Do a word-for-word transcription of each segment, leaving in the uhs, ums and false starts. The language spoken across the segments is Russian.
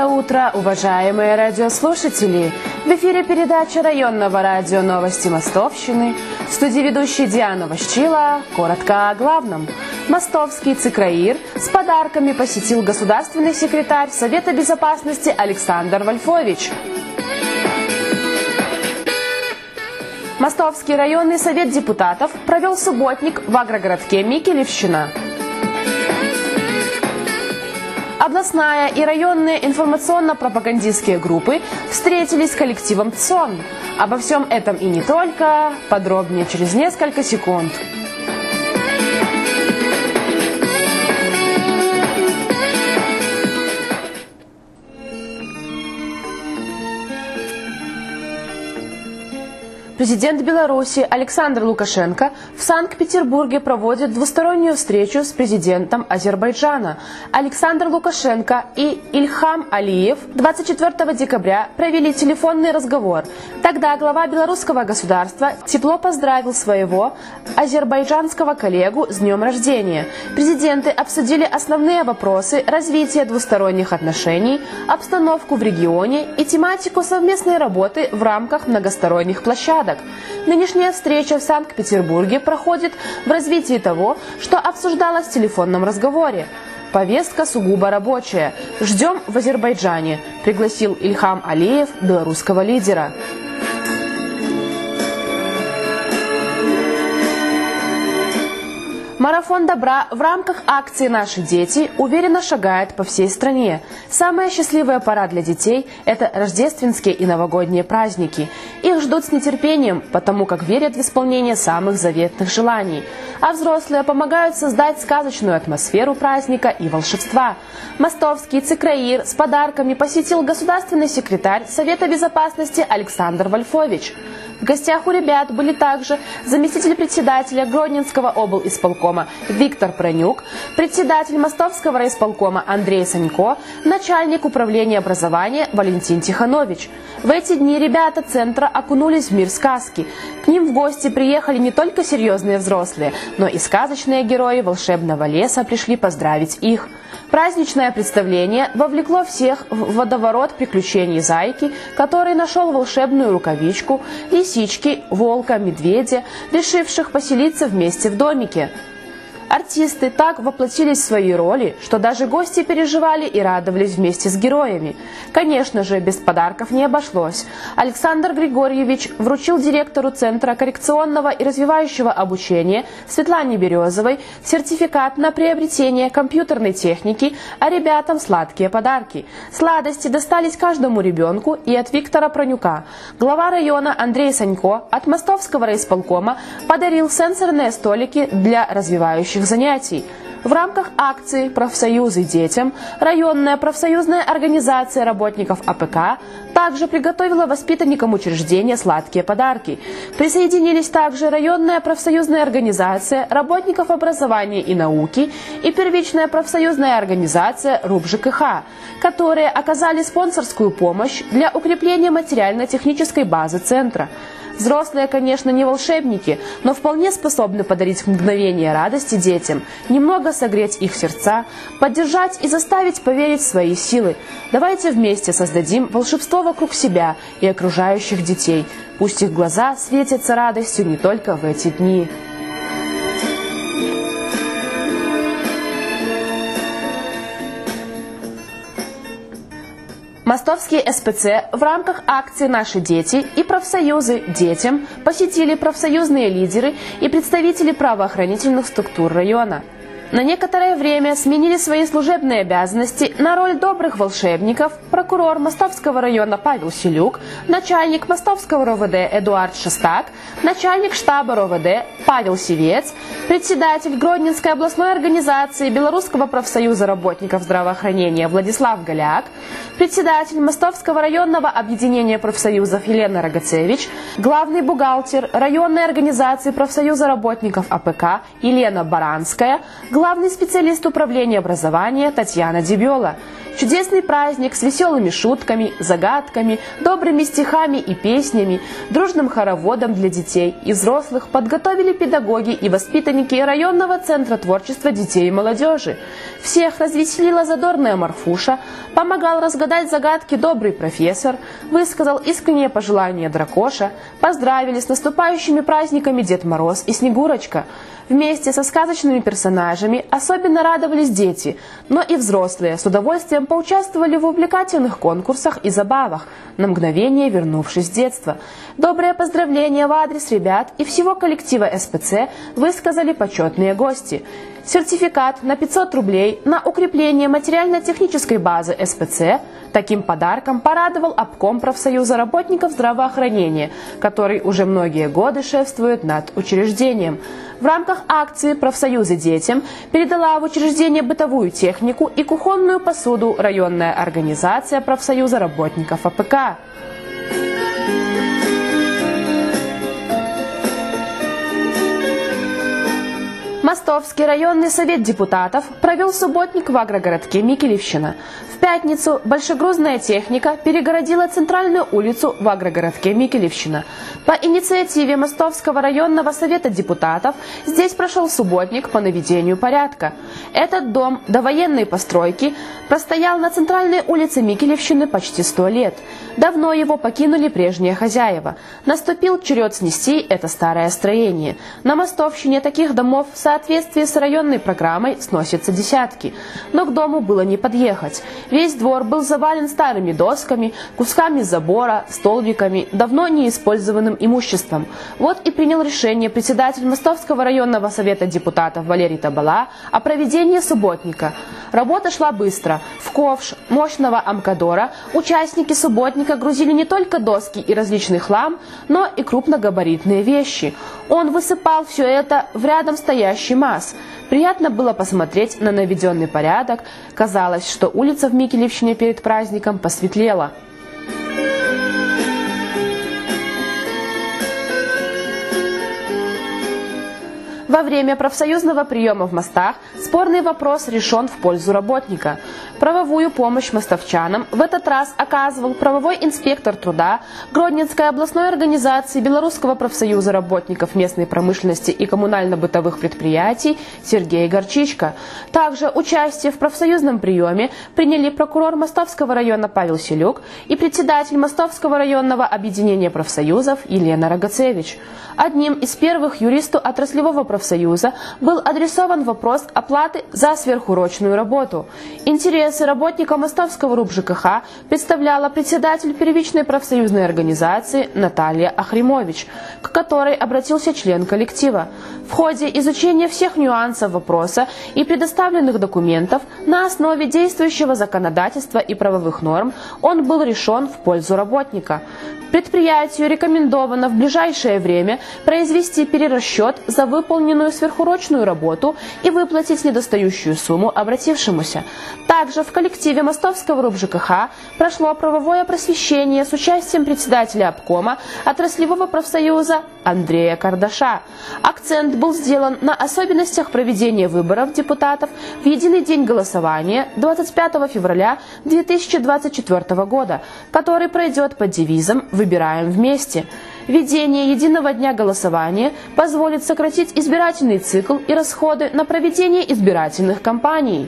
Доброе утро, уважаемые радиослушатели! В эфире передача районного радио «Новости Мостовщины». В студии ведущая Диана Ващила. Коротко о главном. Мостовский ЦИКраир с подарками посетил государственный секретарь Совета Безопасности Александр Вольфович. Мостовский районный совет депутатов провел субботник в агрогородке Микелевщина. Областная и районные информационно-пропагандистские группы встретились с коллективом ЦОН. Обо всем этом и не только, подробнее через несколько секунд. Президент Беларуси Александр Лукашенко в Санкт-Петербурге проводит двустороннюю встречу с президентом Азербайджана. Александр Лукашенко и Ильхам Алиев двадцать четвёртого декабря провели телефонный разговор. Тогда глава белорусского государства тепло поздравил своего азербайджанского коллегу с днем рождения. Президенты обсудили основные вопросы развития двусторонних отношений, обстановку в регионе и тематику совместной работы в рамках многосторонних площадок. Нынешняя встреча в Санкт-Петербурге проходит в развитии того, что обсуждалось в телефонном разговоре. Повестка сугубо рабочая. Ждем в Азербайджане, пригласил Ильхам Алиев белорусского лидера. Марафон добра в рамках акции «Наши дети» уверенно шагает по всей стране. Самая счастливая пора для детей – это рождественские и новогодние праздники. Их ждут с нетерпением, потому как верят в исполнение самых заветных желаний. А взрослые помогают создать сказочную атмосферу праздника и волшебства. Мостовский ЦИКраир с подарками посетил государственный секретарь Совета Безопасности Александр Вольфович. В гостях у ребят были также заместитель председателя Гродненского облисполкома Виктор Пронюк, председатель Мостовского райисполкома Андрей Санько, начальник управления образования Валентин Тиханович. В эти дни ребята центра окунулись в мир сказки. К ним в гости приехали не только серьезные взрослые, но и сказочные герои волшебного леса пришли поздравить их. Праздничное представление вовлекло всех в водоворот приключений зайки, который нашел волшебную рукавичку, лисички, волка, медведя, решивших поселиться вместе в домике. Артисты так воплотились в свои роли, что даже гости переживали и радовались вместе с героями. Конечно же, без подарков не обошлось. Александр Григорьевич вручил директору Центра коррекционного и развивающего обучения Светлане Березовой сертификат на приобретение компьютерной техники, а ребятам сладкие подарки. Сладости достались каждому ребенку и от Виктора Пронюка. Глава района Андрей Санько от Мостовского райисполкома подарил сенсорные столики для развивающих занятий. В рамках акции «Профсоюзы детям» районная профсоюзная организация работников АПК также приготовила воспитанникам учреждения сладкие подарки. Присоединились также районная профсоюзная организация работников образования и науки и первичная профсоюзная организация РУП-ЖКХ, которые оказали спонсорскую помощь для укрепления материально-технической базы центра. Взрослые, конечно, не волшебники, но вполне способны подарить мгновение радости детям, немного согреть их сердца, поддержать и заставить поверить в свои силы. Давайте вместе создадим волшебство вокруг себя и окружающих детей. Пусть их глаза светятся радостью не только в эти дни. Мостовские СПЦ в рамках акции «Наши дети» и профсоюзы детям посетили профсоюзные лидеры и представители правоохранительных структур района. На некоторое время сменили свои служебные обязанности на роль добрых волшебников прокурор Мостовского района Павел Селюк, начальник Мостовского РОВД Эдуард Шестак, начальник штаба РОВД Павел Севец, председатель Гродненской областной организации Белорусского профсоюза работников здравоохранения Владислав Голяк, председатель Мостовского районного объединения профсоюзов Елена Рогацевич, главный бухгалтер районной организации профсоюза работников АПК Елена Баранская, главный специалист управления образования Татьяна Дебела. Чудесный праздник с веселыми шутками, загадками, добрыми стихами и песнями, дружным хороводом для детей и взрослых подготовили педагоги и воспитанники районного центра творчества детей и молодежи. Всех развеселила задорная Марфуша, помогал разгадать загадки добрый профессор, высказал искреннее пожелание Дракоша, поздравили с наступающими праздниками Дед Мороз и Снегурочка. Вместе со сказочными персонажами особенно радовались дети, но и взрослые с удовольствием поучаствовали в увлекательных конкурсах и забавах, на мгновение вернувшись в детство. Доброе поздравление в адрес ребят и всего коллектива эс пэ цэ высказали почетные гости. Сертификат на пятьсот рублей на укрепление материально-технической базы эс пэ цэ таким подарком порадовал обком профсоюза работников здравоохранения, который уже многие годы шефствует над учреждением. В рамках акции «Профсоюзы детям» передала в учреждение бытовую технику и кухонную посуду районная организация профсоюза работников а пэ ка. Мостовский районный совет депутатов провел субботник в агрогородке Микелевщина. В пятницу большегрузная техника перегородила центральную улицу в агрогородке Микелевщина. По инициативе Мостовского районного совета депутатов здесь прошел субботник по наведению порядка. Этот дом довоенной постройки простоял на центральной улице Микелевщины почти сто лет. Давно его покинули прежние хозяева. Наступил черед снести это старое строение. На Мостовщине таких домов в соответствии с районной программой сносятся десятки. Но к дому было не подъехать. Весь двор был завален старыми досками, кусками забора, столбиками, давно неиспользованным имуществом. Вот и принял решение председатель Мостовского районного совета депутатов Валерий Табала о проведении субботника. Работа шла быстро. В ковш мощного амкадора участники субботника грузили не только доски и различный хлам, но и крупногабаритные вещи. Он высыпал все это в рядом стоящий МАЗ. Приятно было посмотреть на наведенный порядок. Казалось, что улица в Микелевщине перед праздником посветлела. Во время профсоюзного приема в мостах спорный вопрос решен в пользу работника. Правовую помощь мостовчанам в этот раз оказывал правовой инспектор труда Гродненской областной организации Белорусского профсоюза работников местной промышленности и коммунально-бытовых предприятий Сергей Горчичко. Также участие в профсоюзном приеме приняли прокурор Мостовского района Павел Селюк и председатель Мостовского районного объединения профсоюзов Елена Рогацевич. Одним из первых юристу отраслевого профсоюза был адресован вопрос оплаты за сверхурочную работу. Интересы работника Мостовского РУП-ЖКХ представляла председатель первичной профсоюзной организации Наталья Ахримович, к которой обратился член коллектива. В ходе изучения всех нюансов вопроса и предоставленных документов на основе действующего законодательства и правовых норм он был решен в пользу работника. Предприятию рекомендовано в ближайшее время произвести перерасчет за выполненную сверхурочную работу и выплатить недостающую сумму обратившемуся. Также в коллективе Мостовского РУП-ЖКХ прошло правовое просвещение с участием председателя обкома отраслевого профсоюза Андрея Кардаша. Акцент был сделан на особенностях проведения выборов депутатов в единый день голосования двадцать пятого февраля две тысячи двадцать четвёртого года, который пройдет под девизом «Выбираем вместе». Введение единого дня голосования позволит сократить избирательный цикл и расходы на проведение избирательных кампаний.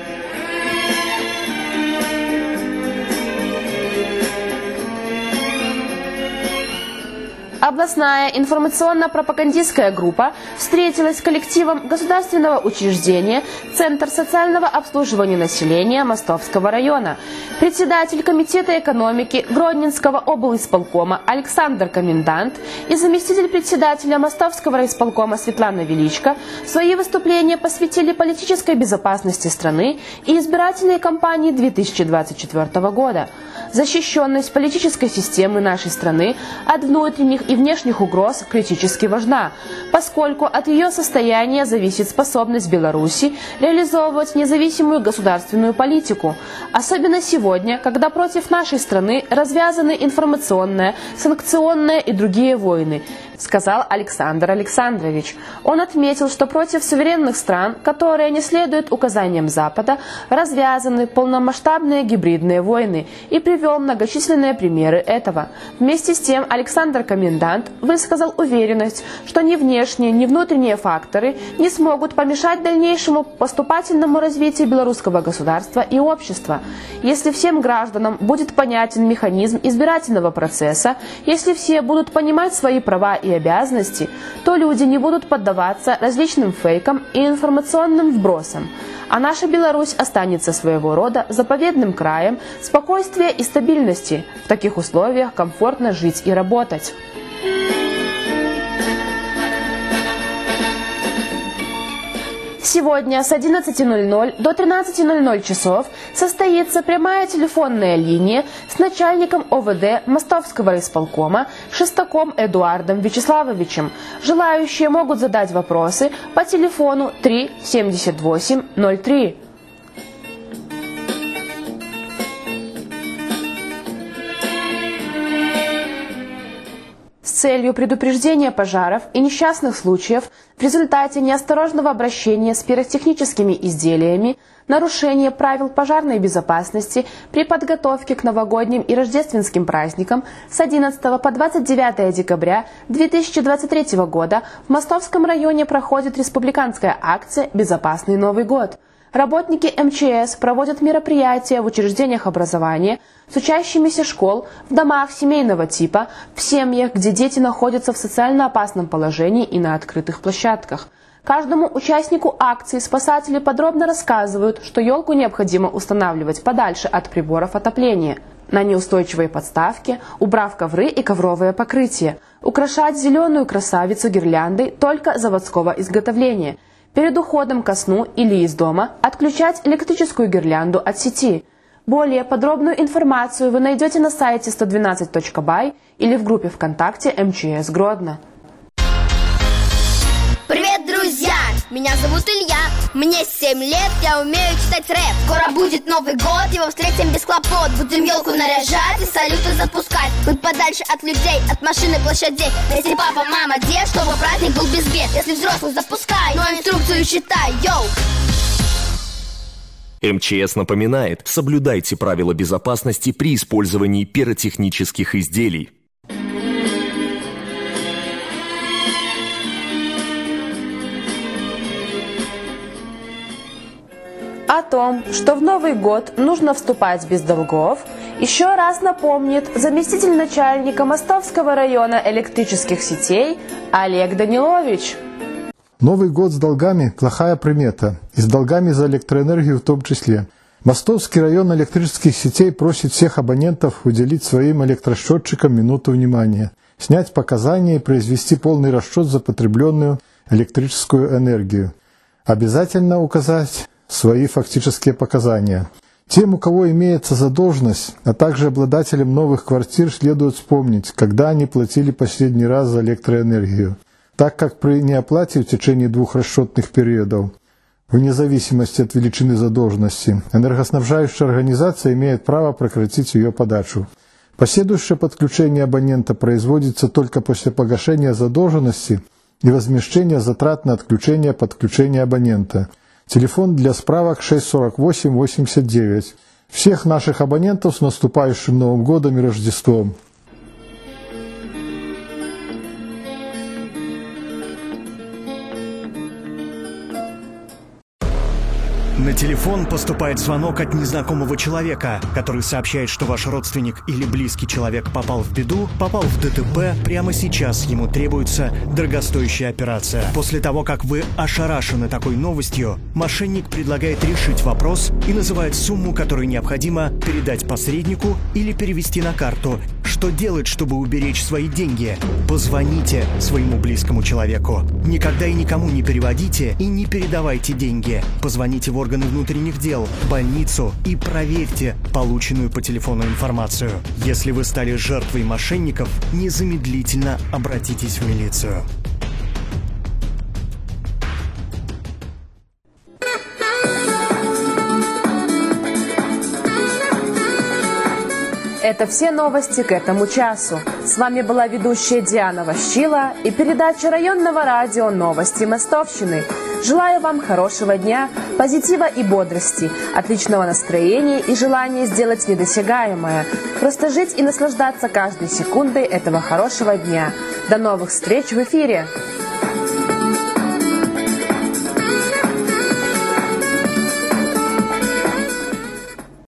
Областная информационно-пропагандистская группа встретилась с коллективом государственного учреждения Центр социального обслуживания населения Мостовского района. Председатель Комитета экономики Гродненского облисполкома Александр Комендант и заместитель председателя Мостовского райисполкома Светлана Величко свои выступления посвятили политической безопасности страны и избирательной кампании две тысячи двадцать четвёртого года. Защищенность политической системы нашей страны от внутренних и внешних угроз критически важна, поскольку от ее состояния зависит способность Беларуси реализовывать независимую государственную политику. Особенно сегодня, когда против нашей страны развязаны информационная, санкционная и другие войны. сказал Александр Александрович. Он отметил, что против суверенных стран, которые не следуют указаниям Запада, развязаны полномасштабные гибридные войны, и привел многочисленные примеры этого. Вместе с тем Александр Комендант высказал уверенность, что ни внешние, ни внутренние факторы не смогут помешать дальнейшему поступательному развитию белорусского государства и общества. Если всем гражданам будет понятен механизм избирательного процесса, если все будут понимать свои права и обязанности, то люди не будут поддаваться различным фейкам и информационным вбросам. А наша Беларусь останется своего рода заповедным краем спокойствия и стабильности. В таких условиях комфортно жить и работать. Сегодня с одиннадцати ноль-ноль до тринадцати ноль-ноль часов состоится прямая телефонная линия с начальником О В Д Мостовского исполкома Шестаком Эдуардом Вячеславовичем. Желающие могут задать вопросы по телефону три семьдесят восемь ноль три. С целью предупреждения пожаров и несчастных случаев в результате неосторожного обращения с пиротехническими изделиями, нарушения правил пожарной безопасности при подготовке к новогодним и рождественским праздникам с одиннадцатого по двадцать девятое декабря две тысячи двадцать третьего года в Мостовском районе проходит республиканская акция «Безопасный Новый год». Работники Эм Че Эс проводят мероприятия в учреждениях образования, с учащимися школ, в домах семейного типа, в семьях, где дети находятся в социально опасном положении и на открытых площадках. Каждому участнику акции спасатели подробно рассказывают, что елку необходимо устанавливать подальше от приборов отопления, на неустойчивой подставке, убрав ковры и ковровое покрытие, украшать зеленую красавицу гирляндой только заводского изготовления, перед уходом ко сну или из дома отключать электрическую гирлянду от сети. Более подробную информацию вы найдете на сайте сто двенадцать точка бай или в группе ВКонтакте Эм Че Эс Гродно. Привет, друзья! Меня зовут Илья, мне семь лет, я умею читать рэп. Скоро будет Новый год, его встретим без хлопот. Будем елку наряжать и салюты запускать. Быть подальше от людей, от машин и площадей. Если папа, мама, дед, чтобы праздник был без бед. Если взрослых запускай, но инструкцию считай, йоу! Эм Че Эс напоминает, соблюдайте правила безопасности при использовании пиротехнических изделий. О том, что в Новый год нужно вступать без долгов, еще раз напомнит заместитель начальника Мостовского района электрических сетей Олег Данилович. Новый год с долгами – плохая примета, и с долгами за электроэнергию в том числе. Мостовский район электрических сетей просит всех абонентов уделить своим электросчетчикам минуту внимания, снять показания и произвести полный расчет за потребленную электрическую энергию. Обязательно указать свои фактические показания. Тем, у кого имеется задолженность, а также обладателям новых квартир, следует вспомнить, когда они платили последний раз за электроэнергию, так как при неоплате в течение двух расчетных периодов, вне зависимости от величины задолженности, энергоснабжающая организация имеет право прекратить ее подачу. Последующее подключение абонента производится только после погашения задолженности и возмещения затрат на отключение подключения абонента. Телефон для справок шесть сорок восемь восемьдесят девять. Всех наших абонентов с наступающим Новым годом и Рождеством! На телефон поступает звонок от незнакомого человека, который сообщает, что ваш родственник или близкий человек попал в беду, попал в Дэ Тэ Пэ, прямо сейчас ему требуется дорогостоящая операция. После того, как вы ошарашены такой новостью, мошенник предлагает решить вопрос и называет сумму, которую необходимо передать посреднику или перевести на карту. Что делать, чтобы уберечь свои деньги? Позвоните своему близкому человеку. Никогда и никому не переводите и не передавайте деньги. Позвоните в органы внутренних дел, больницу и проверьте полученную по телефону информацию. Если вы стали жертвой мошенников, незамедлительно обратитесь в милицию. Это все новости к этому часу. С вами была ведущая Диана Ващила и передача районного радио «Новости Мостовщины». Желаю вам хорошего дня, позитива и бодрости, отличного настроения и желания сделать недосягаемое. Просто жить и наслаждаться каждой секундой этого хорошего дня. До новых встреч в эфире!